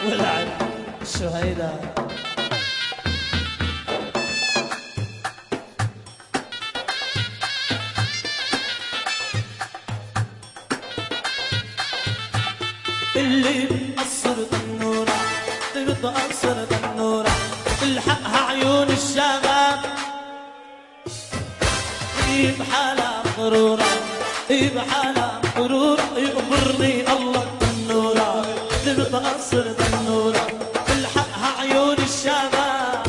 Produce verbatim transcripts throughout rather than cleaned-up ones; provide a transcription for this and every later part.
ولعب شو هيدا اللي بتقصر تنورة بتقصر تنورة الحقها عيون الشباب هي بحالها غرورة هي بحالها غرورة يقبرني الله تنورة بتقصر تنورة الحقها عيون الشباب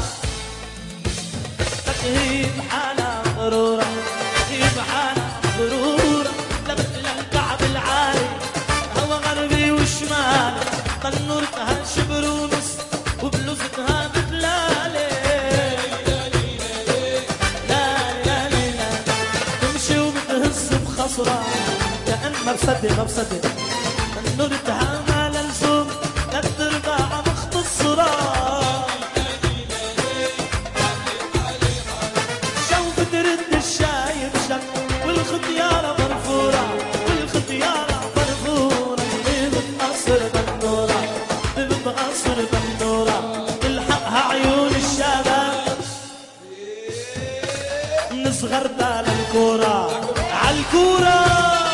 هي بحالها غرورة هي بحالها غرورة لبت للكعب العالي هوا غربي وشمالي تنورتها شبر ونص وبلوزتها بتلالي لا لا لا تمشي وبتهز بخصرة كأن ما بصدق ما بصدق تنورتها ما للزوم للترباع مختصرة شو بترد الشايب شك والخطيارة مرفورة والخطيارة مرفورة اللي بتقصر بندورة اللي بتقصر بندورة تلحقها عيون الشباب نصغر بال الكورة عالكورة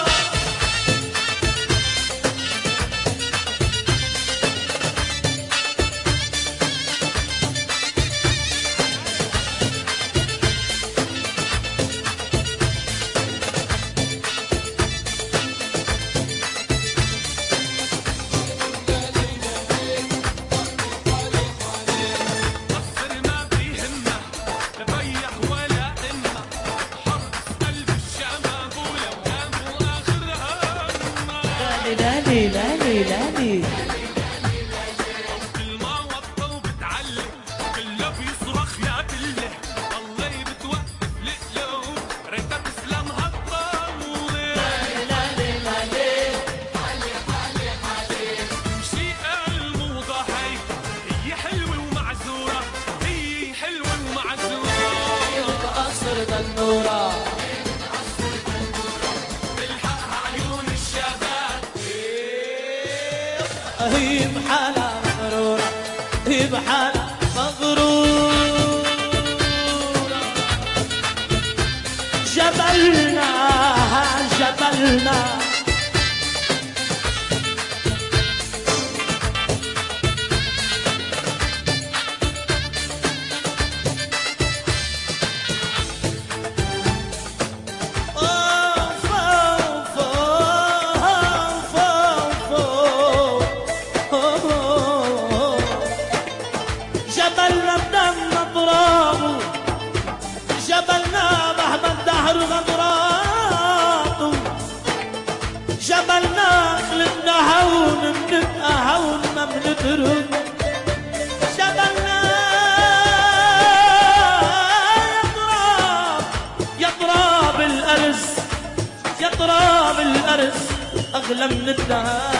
لالي لالي لالي كل ما وطى وبتعلق كله بيصرخ يا بله الله بتوقف لقلو ريتها تسلم هالطاولة لالي لالي حالي حالي حالي تمشي الموضة هي هي حلوة ومعزورة هي حلوة ومعزورة بتقصر تنورة هي بحالها مغرورة هي بحالها مغرورة جبلنا جبلنا جبلنا بدم اضرابه جبلنا مهما الدهر غدراته جبلنا قلبنا هون بنبقى هون ما بنترك جبلنا يا تراب يا تراب الارز يا تراب الارز اغلى من الذهب